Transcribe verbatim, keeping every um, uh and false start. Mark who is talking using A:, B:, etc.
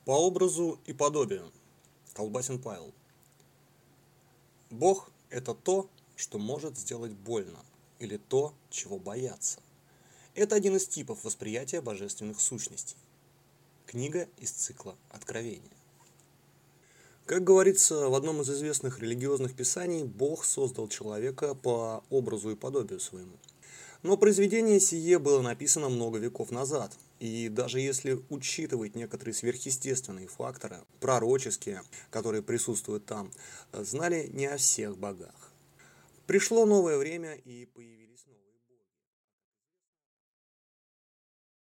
A: По образу и подобию. Колбасин Павел. Бог – это то, что может сделать больно, или то, чего боятся. Это один из типов восприятия божественных сущностей. Книга из цикла Откровения. Как говорится в одном из известных религиозных писаний, Бог создал человека по образу и подобию своему. Но произведение сие было написано много веков назад, и даже если учитывать некоторые сверхъестественные факторы, пророческие, которые присутствуют там, знали не о всех богах. Пришло новое время, и появились новые.